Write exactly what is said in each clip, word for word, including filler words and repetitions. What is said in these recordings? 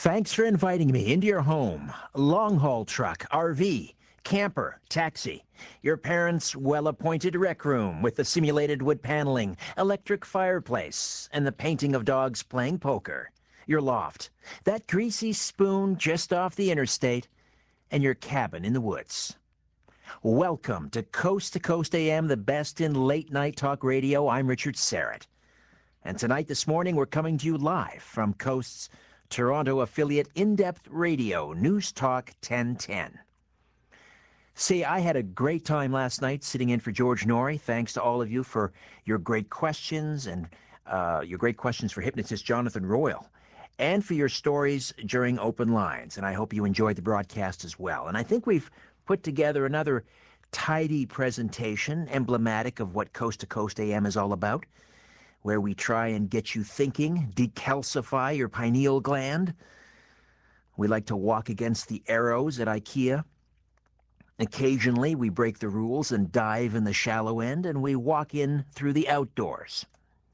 Thanks for inviting me into your home. Long-haul truck, R V, camper, taxi. Your parents' well-appointed rec room with the simulated wood paneling, electric fireplace, and the painting of dogs playing poker. Your loft, that greasy spoon just off the interstate, and your cabin in the woods. Welcome to Coast to Coast A M, the best in late-night talk radio. I'm Richard Syrett. And tonight, this morning, we're coming to you live from Coast's Toronto affiliate In-Depth Radio, News Talk ten ten. See, I had a great time last night sitting in for George Noory. Thanks to all of you for your great questions and uh, your great questions for hypnotist Jonathan Royal and for your stories during open lines. And I hope you enjoyed the broadcast as well. And I think we've put together another tidy presentation emblematic of what Coast to Coast A M is all about, where we try and get you thinking, decalcify your pineal gland. We like to walk against the arrows at IKEA. Occasionally, we break the rules and dive in the shallow end, and we walk in through the outdoors.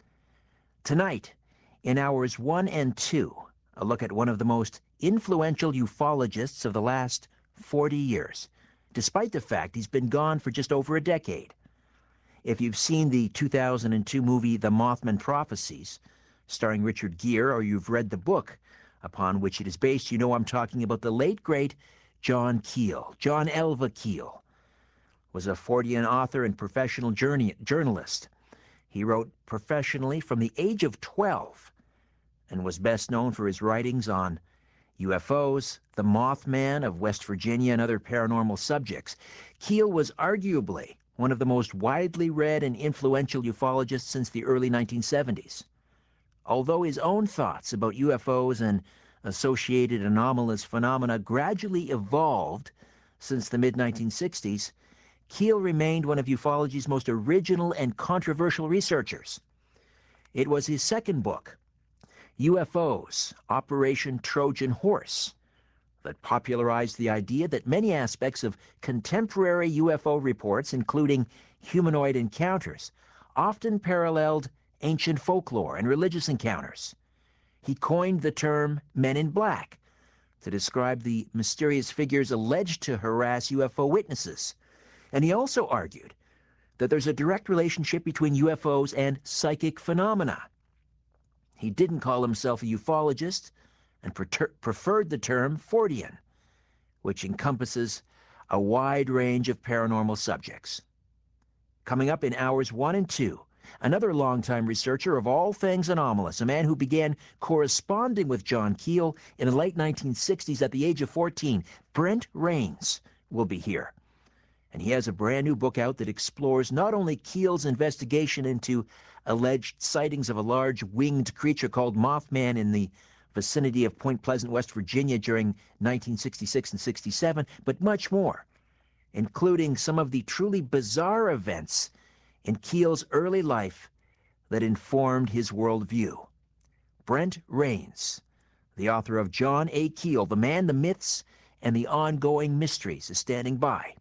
Tonight, in hours one and two, a look at one of the most influential ufologists of the last forty years, despite the fact he's been gone for just over a decade. If you've seen the two thousand two movie The Mothman Prophecies, starring Richard Gere, or you've read the book upon which it is based, you know I'm talking about the late, great John Keel. John Elva Keel was a Fortean author and professional journey, journalist. He wrote professionally from the age of twelve and was best known for his writings on U F Os, the Mothman of West Virginia, and other paranormal subjects. Keel was arguably one of the most widely read and influential ufologists since the early nineteen seventies. Although his own thoughts about U F Os and associated anomalous phenomena gradually evolved since the mid nineteen sixties, Keel remained one of ufology's most original and controversial researchers. It was his second book, U F Os, Operation Trojan Horse, that popularized the idea that many aspects of contemporary U F O reports, including humanoid encounters, often paralleled ancient folklore and religious encounters. He coined the term Men in Black to describe the mysterious figures alleged to harass U F O witnesses. And he also argued that there's a direct relationship between U F Os and psychic phenomena. He didn't call himself a ufologist and preferred the term Fortean, which encompasses a wide range of paranormal subjects. Coming up in hours one and two, another longtime researcher of all things anomalous, a man who began corresponding with John Keel in the late nineteen sixties at the age of fourteen, Brent Rains, will be here. And he has a brand new book out that explores not only Keel's investigation into alleged sightings of a large winged creature called Mothman in the vicinity of Point Pleasant, West Virginia during nineteen sixty-six and sixty-seven, but much more, including some of the truly bizarre events in Keel's early life that informed his worldview. Brent Rains, the author of John A. Keel, The Man, the Myths, and the Ongoing Mysteries, is standing by.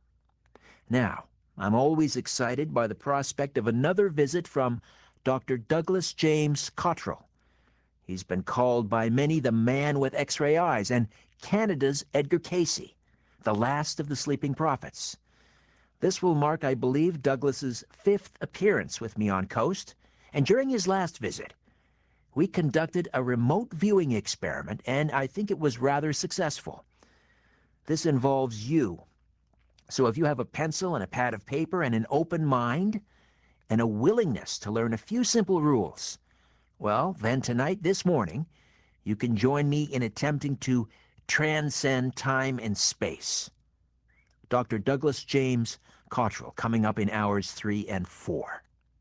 Now, I'm always excited by the prospect of another visit from Doctor Douglas James Cottrell. He's been called by many the man with X-ray eyes and Canada's Edgar Cayce, the last of the sleeping prophets. This will mark, I believe, Douglas's fifth appearance with me on Coast, and during his last visit, we conducted a remote viewing experiment, and I think it was rather successful. This involves you. So if you have a pencil and a pad of paper and an open mind and a willingness to learn a few simple rules, well, then tonight, this morning, you can join me in attempting to transcend time and space. Doctor Douglas James Cottrell, coming up in hours three and four.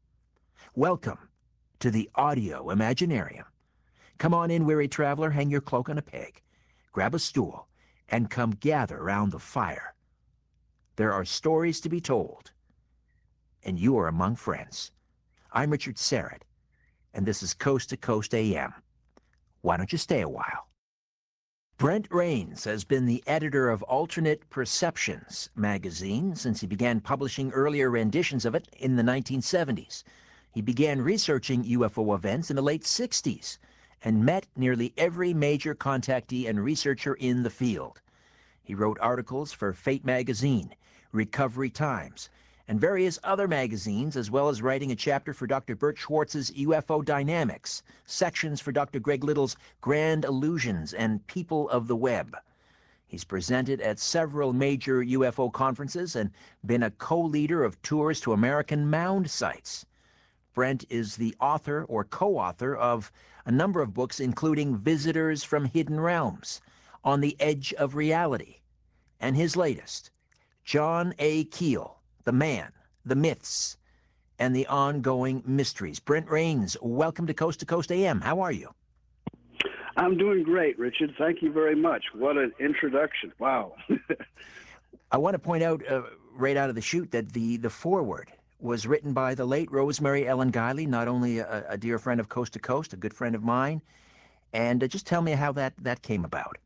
Welcome to the Audio Imaginarium. Come on in, weary traveler, hang your cloak on a peg, grab a stool, and come gather round the fire. There are stories to be told, and you are among friends. I'm Richard Syrett, and this is Coast to Coast A M. Why don't you stay a while? Brent Rains has been the editor of Alternate Perceptions magazine since he began publishing earlier renditions of it in the nineteen seventies. He began researching U F O events in the late sixties and met nearly every major contactee and researcher in the field. He wrote articles for Fate magazine, Recovery Times, and various other magazines, as well as writing a chapter for Doctor Bert Schwartz's U F O Dynamics, sections for Doctor Greg Little's Grand Illusions and People of the Web. He's presented at several major U F O conferences and been a co-leader of tours to American mound sites. Brent is the author or co-author of a number of books, including Visitors from Hidden Realms, On the Edge of Reality, and his latest, John A. Keel, The Man, the Myths, and the Ongoing Mysteries. Brent Raynes, welcome to Coast to Coast A M. How are you? I'm doing great, Richard. Thank you very much. What an introduction. Wow. I want to point out uh, right out of the chute that the, the foreword was written by the late Rosemary Ellen Guiley, not only a, a dear friend of Coast to Coast, a good friend of mine. And uh, just tell me how that, that came about.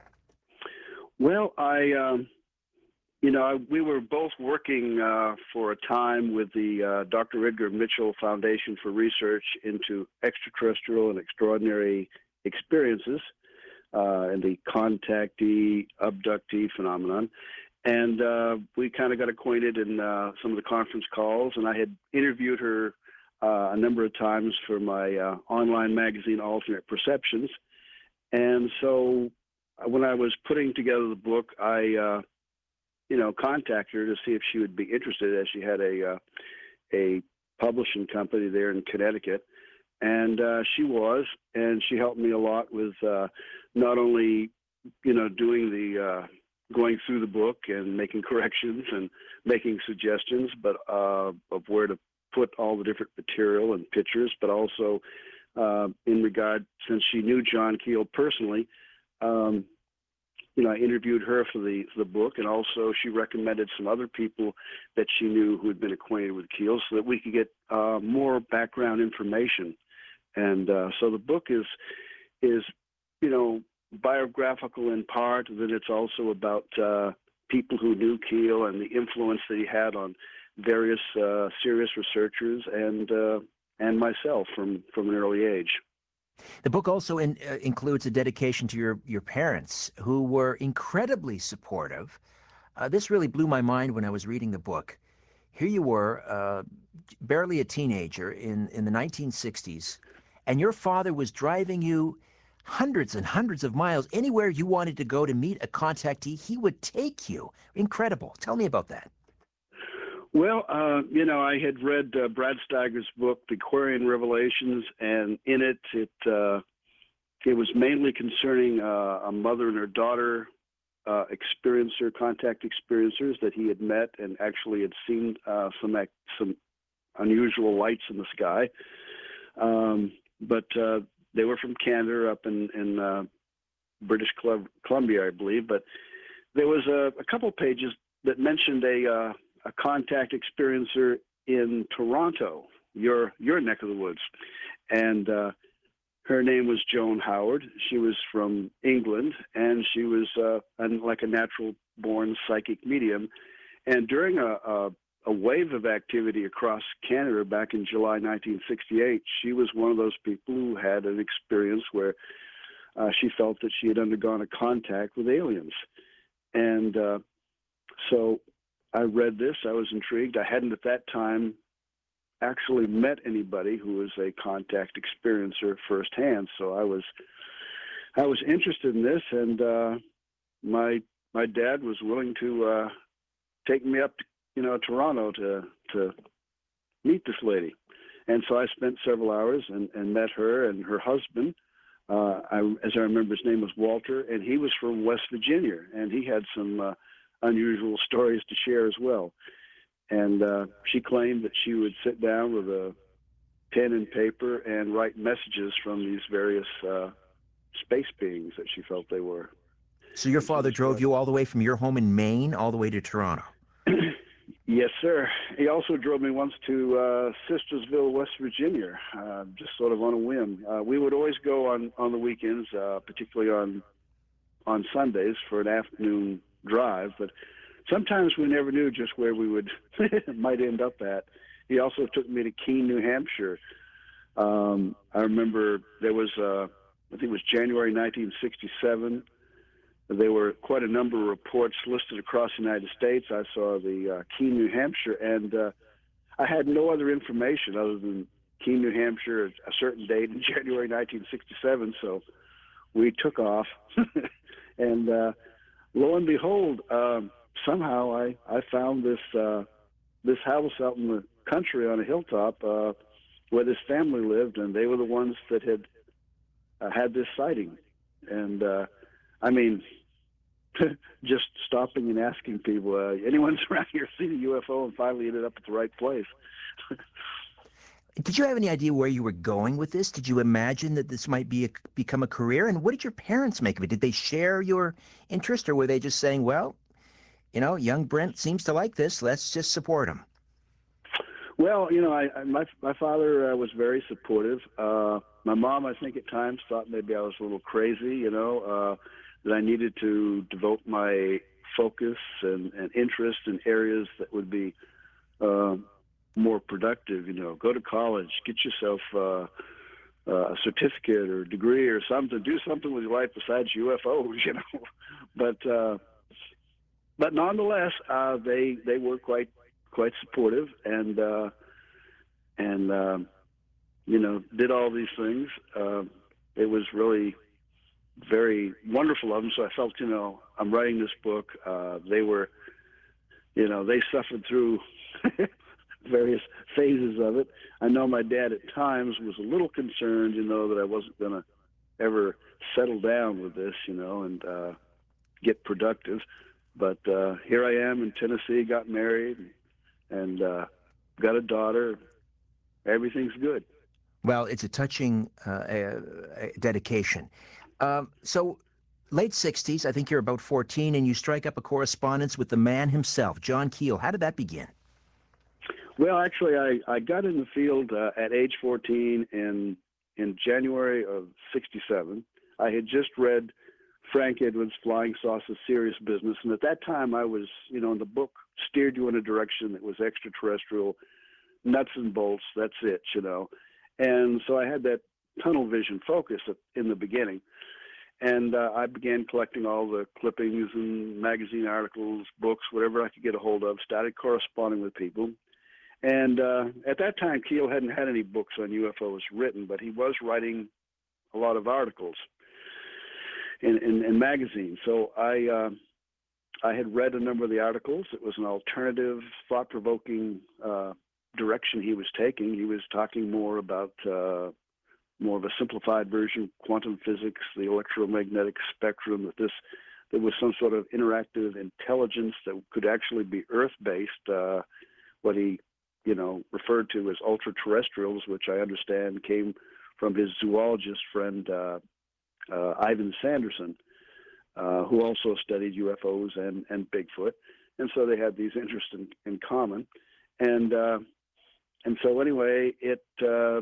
Well, I, um, you know, we were both working uh, for a time with the uh, Doctor Edgar Mitchell Foundation for Research into Extraterrestrial and Extraordinary Experiences uh, and the contactee, abductee phenomenon. And uh, we kind of got acquainted in uh, some of the conference calls, and I had interviewed her uh, a number of times for my uh, online magazine, Alternate Perceptions. And so when I was putting together the book, I, uh, you know, contacted her to see if she would be interested, as she had a uh, a publishing company there in Connecticut. And uh, she was, and she helped me a lot with uh, not only, you know, doing the uh, going through the book and making corrections and making suggestions, but uh, of where to put all the different material and pictures, but also uh, in regard, since she knew John Keel personally, um, you know, I interviewed her for the for the book, and also she recommended some other people that she knew who had been acquainted with Keel, so that we could get uh, more background information. And uh, so the book is is, you know, biographical in part, then it's also about uh, people who knew Keel and the influence that he had on various uh, serious researchers and uh, and myself from, from an early age. The book also in, uh, includes a dedication to your, your parents, who were incredibly supportive. Uh, this really blew my mind when I was reading the book. Here you were, uh, barely a teenager in, in the nineteen sixties, and your father was driving you hundreds and hundreds of miles. Anywhere you wanted to go to meet a contactee, he would take you. Incredible. Tell me about that. Well, uh, you know, I had read uh, Brad Steiger's book, The Aquarian Revelations, and in it, it uh, it was mainly concerning uh, a mother and her daughter uh, experiencer, contact experiencers that he had met and actually had seen uh, some some unusual lights in the sky. Um, but uh, they were from Canada, up in, in uh, British Columbia, I believe. But there was a, a couple pages that mentioned a uh, a contact experiencer in Toronto, your your neck of the woods, and uh, her name was Joan Howard. She was from England, and she was uh, an, like a natural-born psychic medium. And during a, a a wave of activity across Canada back in July nineteen sixty-eight, she was one of those people who had an experience where uh, she felt that she had undergone a contact with aliens. And uh, so I read this. I was intrigued. I hadn't at that time actually met anybody who was a contact experiencer firsthand, so I was I was interested in this, and uh, my my dad was willing to uh, take me up to, you know, Toronto to to meet this lady. And so I spent several hours and, and met her and her husband. Uh, I, as I remember, his name was Walter, and he was from West Virginia, and he had some uh, unusual stories to share as well. And uh, she claimed that she would sit down with a pen and paper and write messages from these various uh, space beings that she felt they were. So your father drove you all the way from your home in Maine all the way to Toronto? Yes, sir. He also drove me once to uh, Sistersville, West Virginia, uh, just sort of on a whim. Uh, we would always go on, on the weekends, uh, particularly on on Sundays, for an afternoon drive, but sometimes we never knew just where we would might end up at. He also took me to Keene, New Hampshire. Um, I remember there was a, I think it was January nineteen sixty-seven. There were quite a number of reports listed across the United States. I saw the uh, Keene, New Hampshire, and uh, I had no other information other than Keene, New Hampshire, a certain date in January nineteen sixty-seven. So we took off, and uh, lo and behold, um, somehow I, I found this uh, this house out in the country on a hilltop uh, where this family lived, and they were the ones that had uh, had this sighting. And uh, I mean, just stopping and asking people, uh, anyone's around here seen a U F O, and finally ended up at the right place. Did you have any idea where you were going with this? Did you imagine that this might be a, become a career? And what did your parents make of it? Did they share your interest, or were they just saying, well, you know, young Brent seems to like this, let's just support him? Well, you know, I, I my my father uh, was very supportive. Uh, my mom, I think, at times thought maybe I was a little crazy, you know, uh, that I needed to devote my focus and, and interest in areas that would be uh, more productive. You know, go to college, get yourself uh, uh, a certificate or degree or something. Do something with your life besides U F Os, you know. But uh, but nonetheless, uh, they they were quite. quite supportive, and uh, and um, you know, did all these things. Uh, it was really very wonderful of them. So I felt, you know, I'm writing this book. Uh, they were, you know, they suffered through various phases of it. I know my dad at times was a little concerned, you know, that I wasn't going to ever settle down with this, you know, and uh, get productive. But uh, here I am in Tennessee, got married, and, and uh, got a daughter. Everything's good. Well, it's a touching uh, uh, dedication. Um, so, late sixties, I think you're about fourteen, and you strike up a correspondence with the man himself, John Keel. How did that begin? Well, actually, I, I got in the field uh, at age fourteen in, in January of sixty-seven. I had just read Frank Edwards' Flying Saucer Serious Business, and at that time I was, you know, the book steered you in a direction that was extraterrestrial, nuts and bolts, that's it, you know. And so I had that tunnel vision focus in the beginning. And uh, I began collecting all the clippings and magazine articles, books, whatever I could get a hold of, started corresponding with people. And uh, at that time, Keel hadn't had any books on U F Os written, but he was writing a lot of articles in, in, in magazines. So I, uh, I had read a number of the articles. It was an alternative, thought-provoking uh, direction he was taking. He was talking more about uh, more of a simplified version, quantum physics, the electromagnetic spectrum, that this there was some sort of interactive intelligence that could actually be Earth-based, uh, what he, you know, referred to as ultra-terrestrials, which I understand came from his zoologist friend, uh, uh, Ivan Sanderson, uh, who also studied U F Os and, and Bigfoot. And so they had these interests in, in common. And uh, and so anyway, it uh,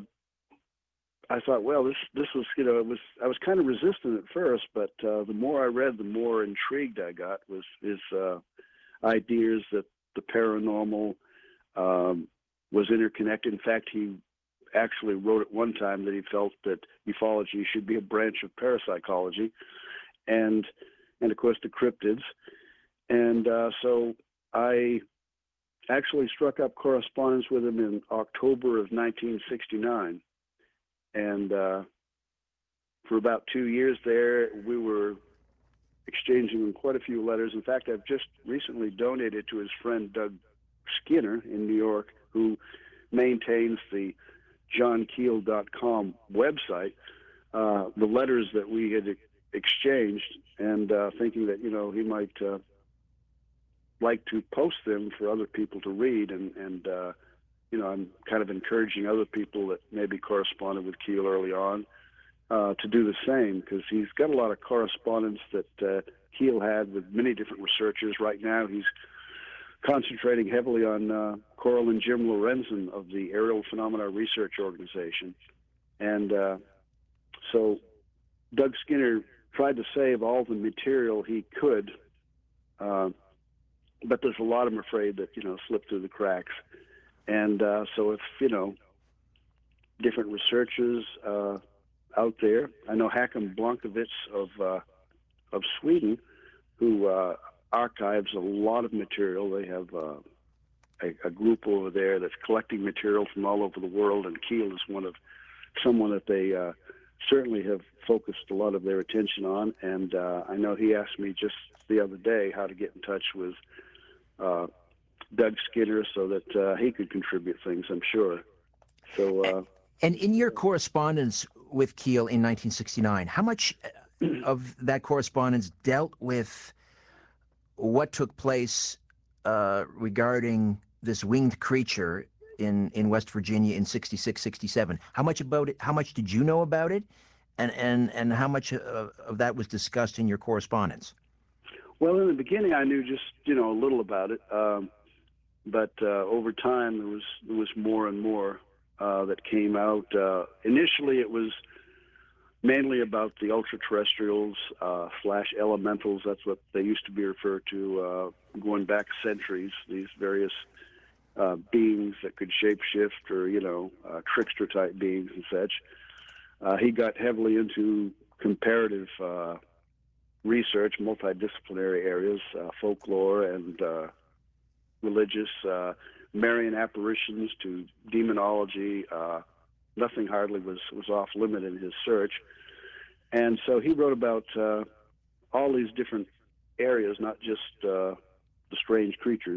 I thought, well, this this was, you know, it was I was kind of resistant at first, but uh, the more I read, the more intrigued I got with his uh, ideas that the paranormal um, was interconnected. In fact, he actually wrote at one time that he felt that ufology should be a branch of parapsychology, and and of course the cryptids. And uh, so I actually struck up correspondence with him in October of nineteen sixty-nine. And uh, for about two years there, we were exchanging quite a few letters. In fact, I've just recently donated to his friend Doug Skinner in New York, who maintains the john keel dot com website, uh, the letters that we had exchanged, and uh, thinking that, you know, he might uh, like to post them for other people to read. And, and uh, you know, I'm kind of encouraging other people that maybe corresponded with Keel early on uh, to do the same, because he's got a lot of correspondence that uh, Keel had with many different researchers. Right now, he's concentrating heavily on uh, Coral and Jim Lorenzen of the Aerial Phenomena Research Organization. And uh, so Doug Skinner tried to save all the material he could, uh, but there's a lot, I'm afraid, that, you know, slipped through the cracks. And uh, so if, you know, different researchers uh, out there. I know Hakan Blankovic of uh, of Sweden, who uh, archives a lot of material. They have uh, a, a group over there that's collecting material from all over the world, and Keel is one of someone that they uh, certainly have focused a lot of their attention on. And uh, I know he asked me just the other day how to get in touch with uh, Doug Skinner so that uh, he could contribute things, I'm sure. So, uh, and in your correspondence with Keel in nineteen sixty-nine, how much of that correspondence dealt with what took place uh, regarding this winged creature in, in West Virginia in sixty-six, sixty-seven? How much about it? How much did you know about it, and and and how much of, of that was discussed in your correspondence? Well, in the beginning, I knew just you know a little about it, um, but uh, over time there was there was more and more uh, that came out. Uh, initially, it was mainly about the ultra-terrestrials uh, slash elementals. That's what they used to be referred to, uh, going back centuries. These various uh, beings that could shapeshift, or you know, uh, trickster-type beings and such. Uh, he got heavily into comparative uh, research, multidisciplinary areas, uh, folklore and uh, religious, uh, Marian apparitions to demonology. Uh, nothing hardly was, was off limit in his search. And so he wrote about uh, all these different areas, not just uh, the strange creatures.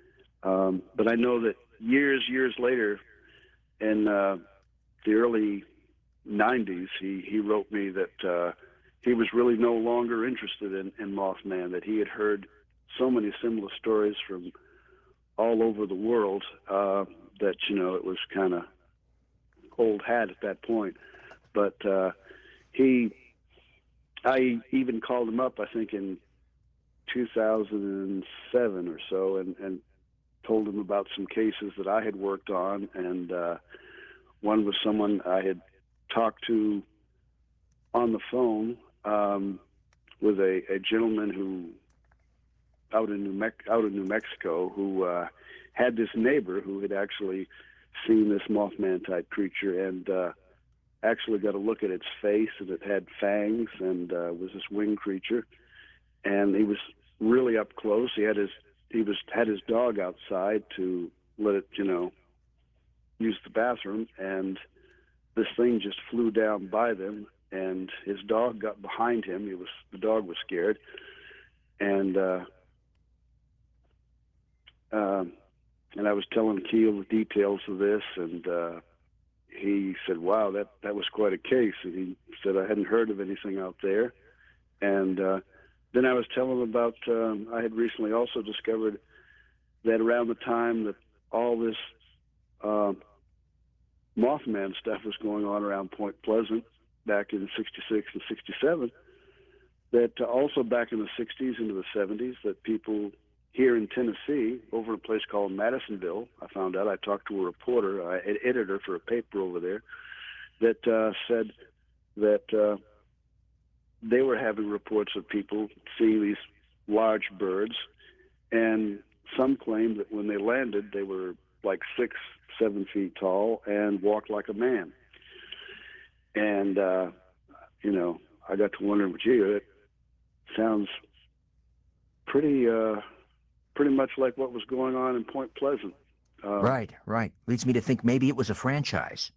Um, but I know that years, years later, in uh, the early nineties, he, he wrote me that uh, he was really no longer interested in, in Mothman, that he had heard so many similar stories from all over the world uh, that, you know, it was kind of old hat at that point. But uh, he, I even called him up, I think in two thousand seven or so, and, and told him about some cases that I had worked on. And uh, one was someone I had talked to on the phone um, with a, a gentleman who out in New Me- out in New Mexico who uh, had this neighbor who had actually seen this Mothman type creature, and uh, actually got a look at its face, and it had fangs and uh, was this winged creature. And he was really up close. He had his he was had his dog outside to let it, you know, use the bathroom, and this thing just flew down by them, and his dog got behind him. He was the dog was scared, and uh, um, and I was telling Keel the details of this, and uh, he said, "Wow, that that was quite a case." And he said, "I hadn't heard of anything out there." And uh, then I was telling him about um, I had recently also discovered that around the time that all this uh, Mothman stuff was going on around Point Pleasant back in sixty-six and sixty-seven, that uh, also back in the sixties into the seventies, that people here in Tennessee, over a place called Madisonville, I found out, I talked to a reporter, uh, an editor for a paper over there, that uh, said that uh, they were having reports of people seeing these large birds, and some claimed that when they landed, they were like six, seven feet tall and walked like a man. And, uh, you know, I got to wondering, gee, it sounds pretty, uh, pretty much like what was going on in Point Pleasant. Uh, right, right. Leads me to think maybe it was a franchise.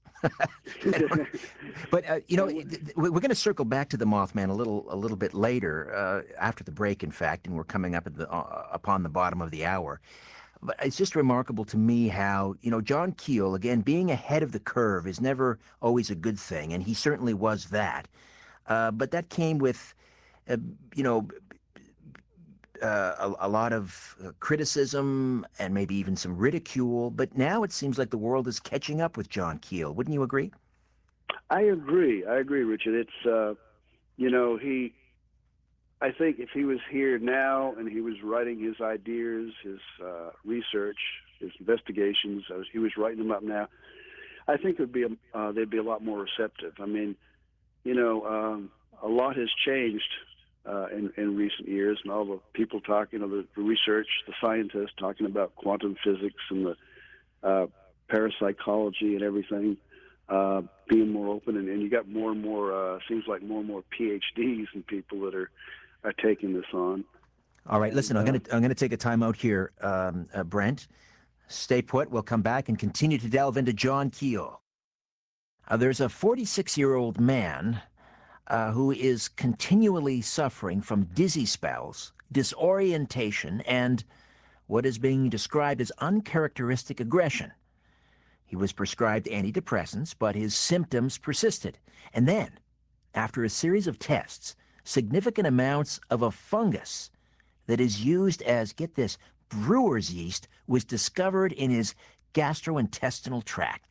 But uh, you know, we're going to circle back to the Mothman a little, a little bit later, uh, after the break, in fact, and we're coming up at the, uh, upon the bottom of the hour. But it's just remarkable to me how, you know, John Keel, again, being ahead of the curve is never always a good thing, and he certainly was that. Uh, but that came with, uh, you know, uh, a, a lot of uh, criticism and maybe even some ridicule. But now it seems like the world is catching up with John Keel. Wouldn't you agree? I agree. I agree, Richard. It's, uh, you know, he, I think if he was here now and he was writing his ideas, his uh, research, his investigations, as he was writing them up now, I think it'd be a, uh, they'd be a lot more receptive. I mean, you know, um, a lot has changed uh, in, in recent years, and all the people talking, you know, the, the research, the scientists talking about quantum physics and the uh, parapsychology and everything. uh, being more open, and, and you got more and more. Uh, seems like more and more PhDs and people that are are taking this on. All right, and, listen, I'm uh, going to I'm going to take a time out here, um, uh, Brent. Stay put. We'll come back and continue to delve into John Keel. Uh, there's a forty-six-year-old man uh, who is continually suffering from dizzy spells, disorientation, and what is being described as uncharacteristic aggression. He was prescribed antidepressants, but his symptoms persisted. And then, after a series of tests, significant amounts of a fungus that is used as, get this, brewer's yeast was discovered in his gastrointestinal tract.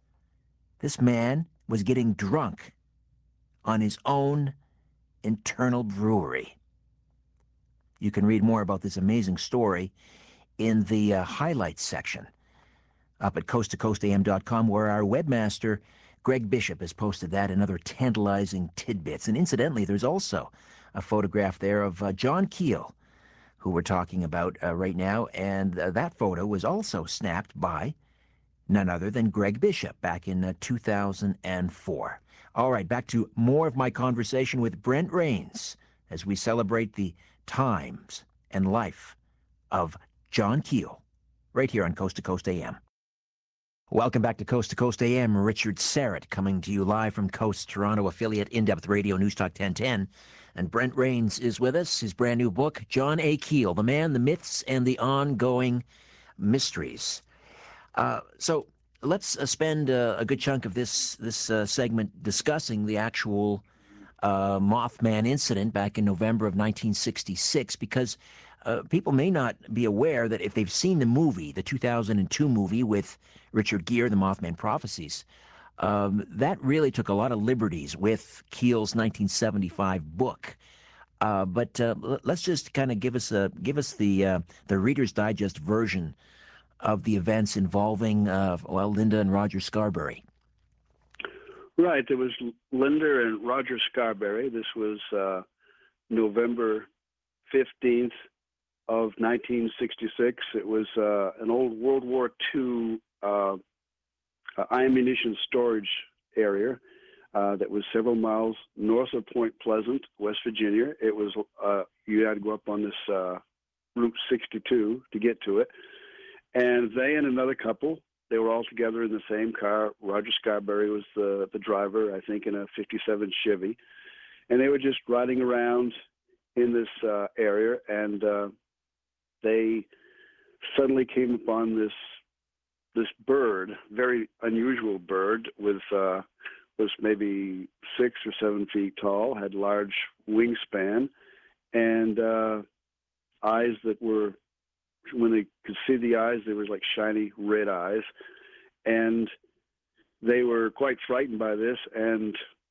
This man was getting drunk on his own internal brewery. You can read more about this amazing story in the uh, highlights section up at coast to coast a m dot com, where our webmaster, Greg Bishop, has posted that and other tantalizing tidbits. And incidentally, there's also a photograph there of uh, John Keel, who we're talking about uh, right now, and uh, that photo was also snapped by none other than Greg Bishop back in uh, two thousand four. All right, back to more of my conversation with Brent Rains as we celebrate the times and life of John Keel, right here on Coast to Coast A M. Welcome back to Coast to Coast A M. Richard Serrett coming to you live from Coast Toronto affiliate In-Depth Radio News Talk ten ten. And Brent Rains is with us. His brand new book, John A. Keel, The Man, the Myths, and the Ongoing Mysteries. Uh, so let's uh, spend uh, a good chunk of this, this uh, segment discussing the actual uh, Mothman incident back in November of nineteen sixty-six, because uh, people may not be aware that if they've seen the movie, the two thousand two movie with Richard Gere, The Mothman Prophecies, um, that really took a lot of liberties with Keel's nineteen seventy-five book. Uh, but uh, let's just kind of give us a give us the uh, the Reader's Digest version of the events involving uh, well Linda and Roger Scarberry. Right, there was Linda and Roger Scarberry. This was uh, November fifteenth of nineteen sixty-six. It was uh, an old World War Two uh, ammunition storage area uh, that was several miles north of Point Pleasant, West Virginia. It was uh, you had to go up on this uh, Route sixty-two to get to it. And they and another couple, they were all together in the same car. Roger Scarberry was the, the driver, I think, in a fifty-seven Chevy. And they were just riding around in this uh, area, and uh, they suddenly came upon this this bird, very unusual bird, with uh, was maybe six or seven feet tall, had large wingspan, and uh, eyes that were, when they could see the eyes, they were like shiny red eyes. And they were quite frightened by this and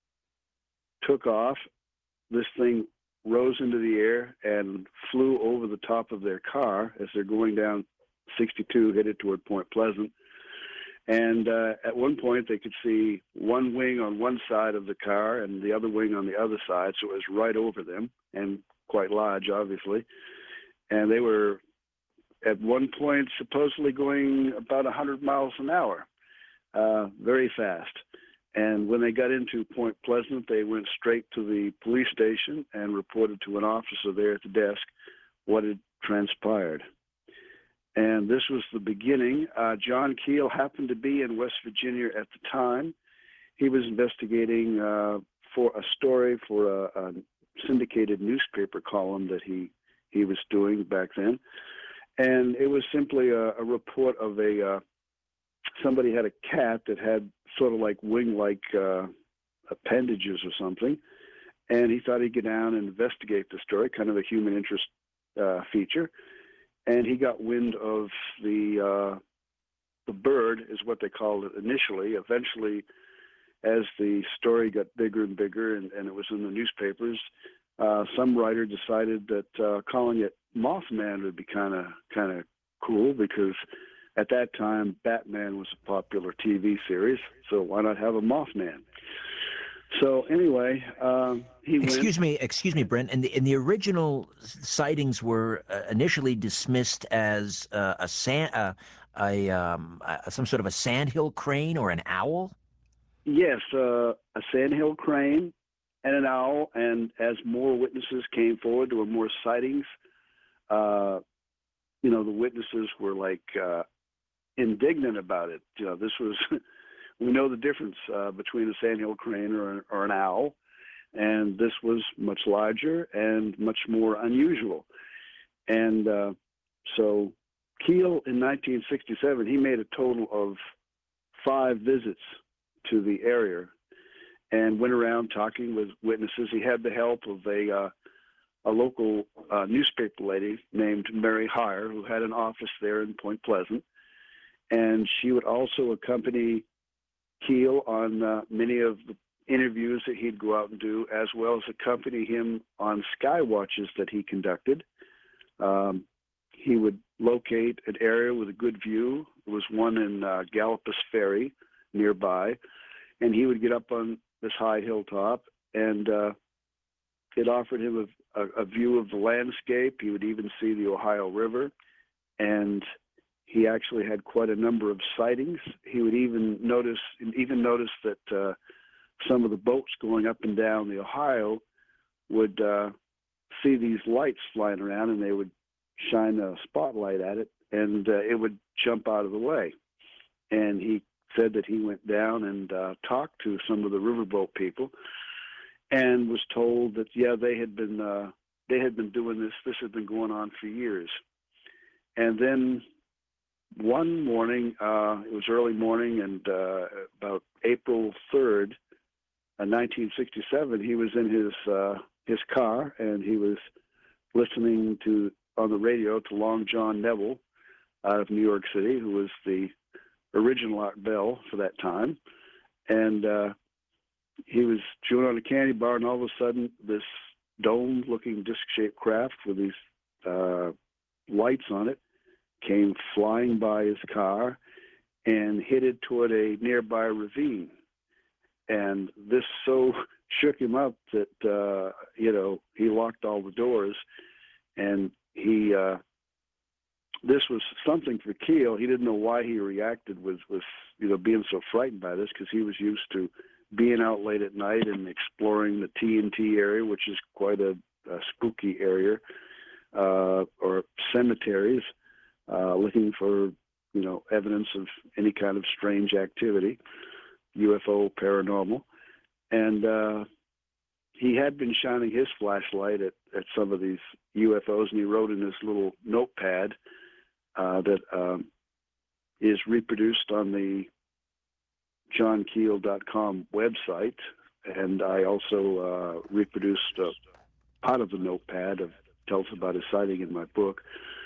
took off. This thing rose into the air and flew over the top of their car as they're going down sixty-two, headed toward Point Pleasant. And uh, at one point, they could see one wing on one side of the car and the other wing on the other side, so it was right over them, and quite large, obviously. And they were, at one point, supposedly going about one hundred miles an hour, uh, very fast. And when they got into Point Pleasant, they went straight to the police station and reported to an officer there at the desk what had transpired. And this was the beginning. Uh, John Keel happened to be in West Virginia at the time. He was investigating uh, for a story for a, a syndicated newspaper column that he, he was doing back then. And it was simply a, a report of a, uh, somebody had a cat that had sort of like wing-like uh, appendages or something. And he thought he'd get down and investigate the story, kind of a human interest uh, feature. And he got wind of the uh, the bird, is what they called it initially. Eventually, as the story got bigger and bigger, and, and it was in the newspapers, uh, some writer decided that uh, calling it Mothman would be kind of kind of cool, because at that time Batman was a popular T V series, so why not have a Mothman? So anyway, um, he excuse went, me, excuse me, Brent. And the, and the original sightings were uh, initially dismissed as uh, a sand, uh, a um, uh, some sort of a sandhill crane or an owl. yes, uh, a sandhill crane and an owl. And as more witnesses came forward, there were more sightings. Uh, you know, the witnesses were like uh, indignant about it. You know, this was, we know the difference uh, between a sandhill crane or an, or an owl, and this was much larger and much more unusual. And uh, so Keel in nineteen sixty-seven, he made a total of five visits to the area and went around talking with witnesses. He had the help of a uh, a local uh, newspaper lady named Mary Heyer, who had an office there in Point Pleasant, and she would also accompany Keel on uh, many of the interviews that he'd go out and do, as well as accompany him on sky watches that he conducted. Um, he would locate an area with a good view. There was one in uh, Galapus Ferry nearby, and he would get up on this high hilltop, and uh, it offered him a, a, a view of the landscape. He would even see the Ohio River, and he actually had quite a number of sightings. He would even notice, even notice that uh, some of the boats going up and down the Ohio would uh, see these lights flying around, and they would shine a spotlight at it, and uh, it would jump out of the way. And he said that he went down and uh, talked to some of the riverboat people, and was told that yeah, they had been uh, they had been doing this. This had been going on for years. And then one morning, uh, it was early morning, and uh, about April third, uh, nineteen sixty-seven, he was in his uh, his car, and he was listening to on the radio to Long John Neville out of New York City, who was the original Art Bell for that time. And uh, he was chewing on a candy bar, and all of a sudden, this dome-looking disc-shaped craft with these uh, lights on it came flying by his car and headed toward a nearby ravine. And this so shook him up that, uh, you know, he locked all the doors, and he, uh, this was something for Keel. He didn't know why he reacted with, with you know, being so frightened by this, because he was used to being out late at night and exploring the T N T area, which is quite a, a spooky area, uh, or cemeteries, uh, looking for, you know, evidence of any kind of strange activity, U F O, paranormal. And uh, he had been shining his flashlight at, at some of these U F Os, and he wrote in this little notepad uh, that um, is reproduced on the john keel dot com website. And I also uh, reproduced uh, part of the notepad of tells about his sighting in my book.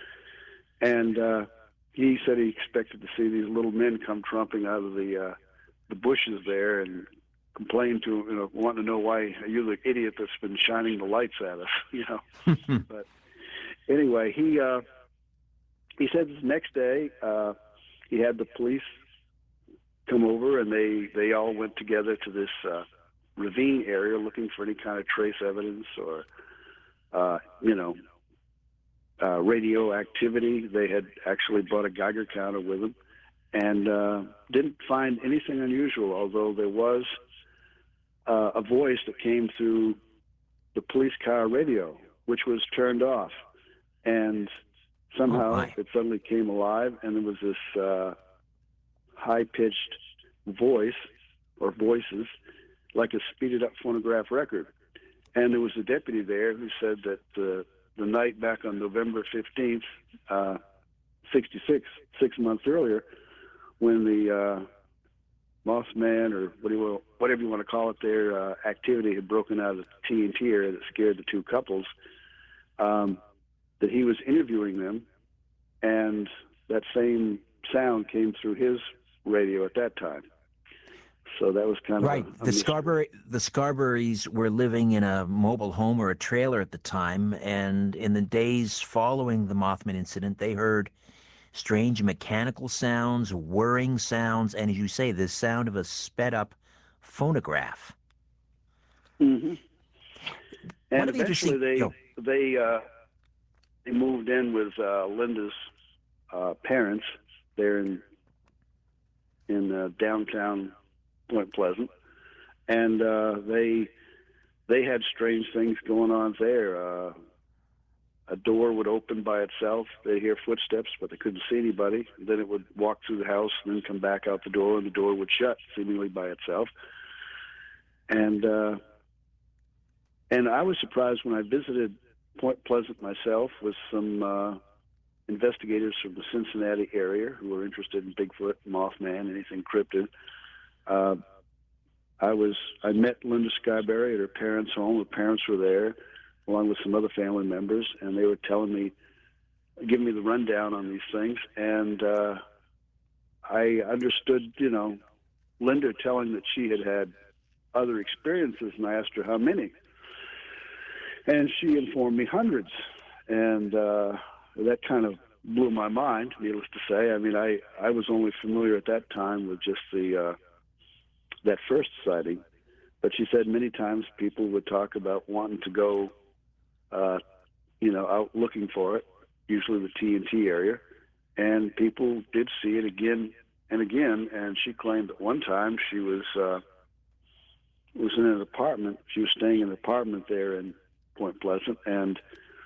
And uh, he said he expected to see these little men come tromping out of the uh, the bushes there and complain to, you know, wanting to know why are you the idiot that's been shining the lights at us, you know. But anyway, he uh, he said this next day uh, he had the police come over, and they, they all went together to this uh, ravine area looking for any kind of trace evidence or, uh, you know, uh, radioactivity. They had actually brought a Geiger counter with them, and uh, didn't find anything unusual, although there was uh, a voice that came through the police car radio, which was turned off. And somehow oh it suddenly came alive, and there was this uh, high-pitched voice or voices like a speeded-up phonograph record. And there was a deputy there who said that uh, the night back on November fifteenth, uh, sixty-six, six months earlier, when the uh, Mothman, or what do you, whatever you want to call it there, uh, activity had broken out of the T N T area that scared the two couples, um, that he was interviewing them, and that same sound came through his radio at that time. So that was kind right. of a, a the mystery. Scarberry, the Scarberrys were living in a mobile home or a trailer at the time, and in the days following the Mothman incident, they heard strange mechanical sounds, whirring sounds, and as you say, the sound of a sped-up phonograph. Mm-hmm. One And of the eventually interesting... they oh, they uh, they moved in with uh, Linda's uh, parents there in in uh, downtown Point Pleasant, and uh, they they had strange things going on there. Uh, a door would open by itself. They'd hear footsteps, but they couldn't see anybody. Then it would walk through the house and then come back out the door, and the door would shut seemingly by itself. And uh, and I was surprised when I visited Point Pleasant myself with some uh, investigators from the Cincinnati area who were interested in Bigfoot, Mothman, anything cryptid. Uh, I was I met Linda Skyberry at her parents' home. Her parents were there, along with some other family members, and they were telling me, giving me the rundown on these things. And uh, I understood, you know, Linda telling that she had had other experiences, and I asked her how many. And she informed me hundreds. And uh, that kind of blew my mind, needless to say. I mean, I, I was only familiar at that time with just the uh, that first sighting. But she said many times people would talk about wanting to go, uh, you know, out looking for it, usually the T N T area. And people did see it again and again. And she claimed that one time she was uh, was in an apartment. She was staying in an apartment there in Point Pleasant, and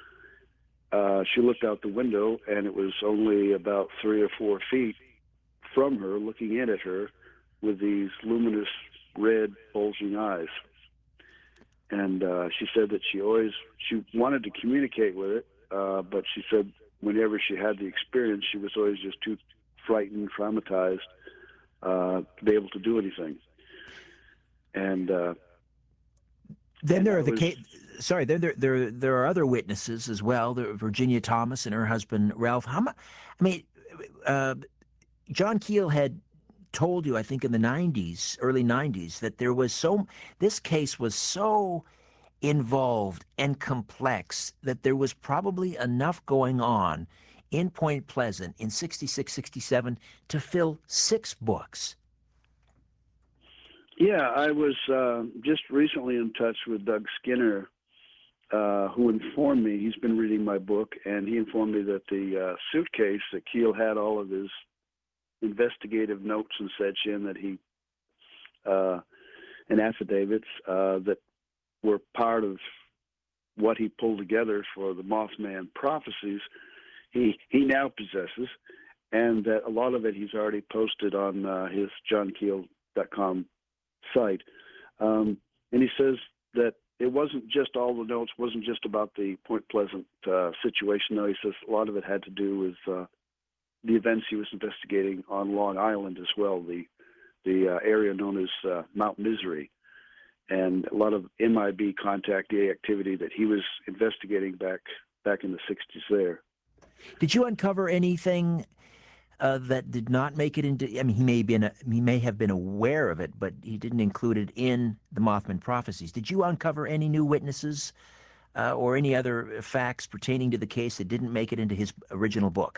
uh, she looked out the window, and it was only about three or four feet from her, looking in at her with these luminous red bulging eyes. And uh, she said that she always she wanted to communicate with it, uh, but she said whenever she had the experience, she was always just too frightened, traumatized uh, to be able to do anything. And uh, then and there I are the was, case. Sorry, there, there there there are other witnesses as well. There, Virginia Thomas and her husband Ralph. How much? I mean, uh, John Keel had told you, I think, in the nineties, early nineties, that there was so. This case was so involved and complex that there was probably enough going on in Point Pleasant in sixty-six, sixty-seven to fill six books. yeah, I was uh, just recently in touch with Doug Skinner, uh, who informed me, he's been reading my book, and he informed me that the uh, suitcase that Keel had all of his investigative notes and such in, that he, uh, and affidavits uh, that were part of what he pulled together for the Mothman prophecies, he, he now possesses, and that a lot of it he's already posted on uh, his john keel dot com site. Um, and he says that it wasn't just all the notes, wasn't just about the Point Pleasant uh, situation, though. He says a lot of it had to do with uh, the events he was investigating on Long Island as well, the the uh, area known as uh, Mount Misery, and a lot of M I B contactee activity that he was investigating back back in the sixties there. Did you uncover anything uh, that did not make it into? I mean, he may have been a, he may have been aware of it, but he didn't include it in the Mothman prophecies. Did you uncover any new witnesses uh, or any other facts pertaining to the case that didn't make it into his original book?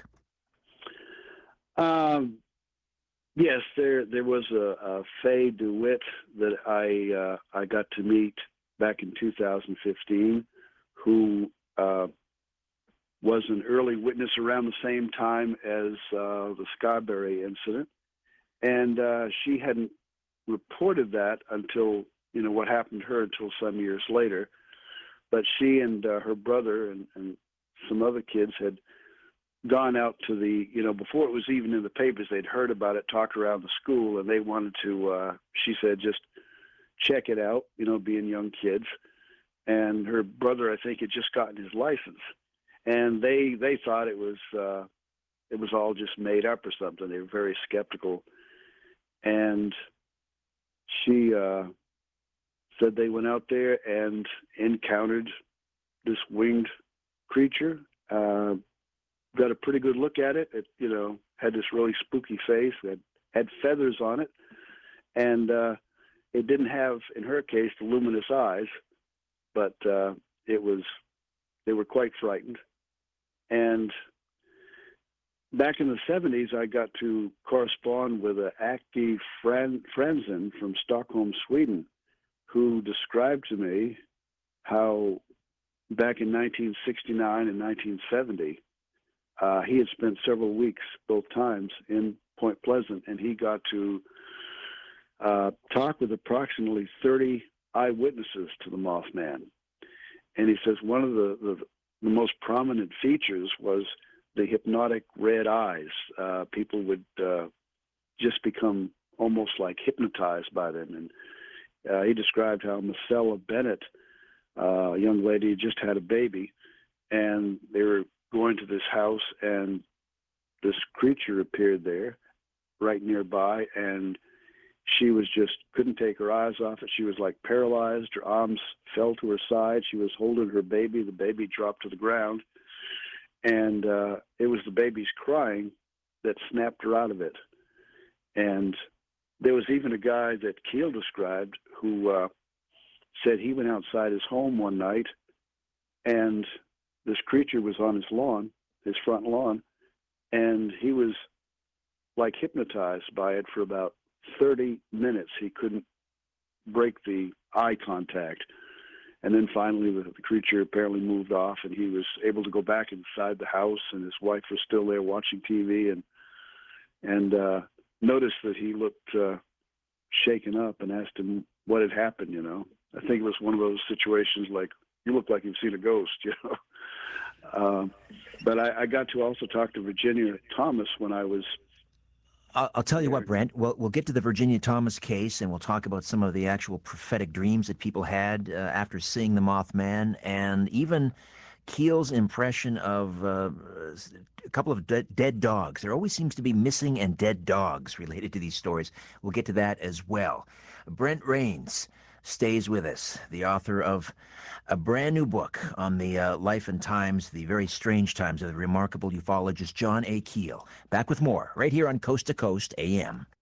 Um, yes, there there was a, a Faye DeWitt that I uh, I got to meet back in two thousand fifteen, who uh, was an early witness around the same time as uh, the Skyberry incident, and uh, she hadn't reported that until, you know, what happened to her until some years later. But she and uh, her brother and, and some other kids had gone out to the, you know, before it was even in the papers, they'd heard about it, talked around the school, and they wanted to, uh, she said, just check it out, you know, being young kids. And her brother, I think, had just gotten his license. And they they thought it was uh, it was all just made up or something. They were very skeptical. And she uh, said they went out there and encountered this winged creature. Uh, got a pretty good look at it. It, you know, had this really spooky face. It had feathers on it, and uh, it didn't have, in her case, the luminous eyes, but uh, it was. They were quite frightened. And back in the seventies, I got to correspond with an Acti Franzen from Stockholm, Sweden, who described to me how back in nineteen sixty-nine and nineteen seventy, uh, he had spent several weeks both times in Point Pleasant, and he got to uh, talked with approximately thirty eyewitnesses to the Mothman. And he says one of the, the, the most prominent features was the hypnotic red eyes. Uh, people would uh, just become almost like hypnotized by them. And uh, he described how Marcella Bennett, uh, a young lady, just had a baby, and they were going to this house, and this creature appeared there right nearby, and she was just couldn't take her eyes off it. She was like paralyzed. Her arms fell to her side. She was holding her baby. The baby dropped to the ground, and uh, it was the baby's crying that snapped her out of it. And there was even a guy that Keel described who uh, said he went outside his home one night, and this creature was on his lawn, his front lawn, and he was like hypnotized by it for about thirty minutes. He couldn't break the eye contact. And then finally the, the creature apparently moved off, and he was able to go back inside the house, and his wife was still there watching T V, and and uh, noticed that he looked uh, shaken up, and asked him what had happened, you know. I think it was one of those situations like, you look like you've seen a ghost, you know. Um, but I, I got to also talk to Virginia Thomas when I was I'll, I'll tell you what, Brent, we'll, we'll get to the Virginia Thomas case, and we'll talk about some of the actual prophetic dreams that people had uh, after seeing the Mothman, and even Keel's impression of uh, a couple of de- dead dogs. There always seems to be missing and dead dogs related to these stories. We'll get to that as well. Brent Raynes stays with us, the author of a brand new book on the uh, life and times, the very strange times of the remarkable ufologist John A. Keel. Back with more right here on Coast to Coast A M.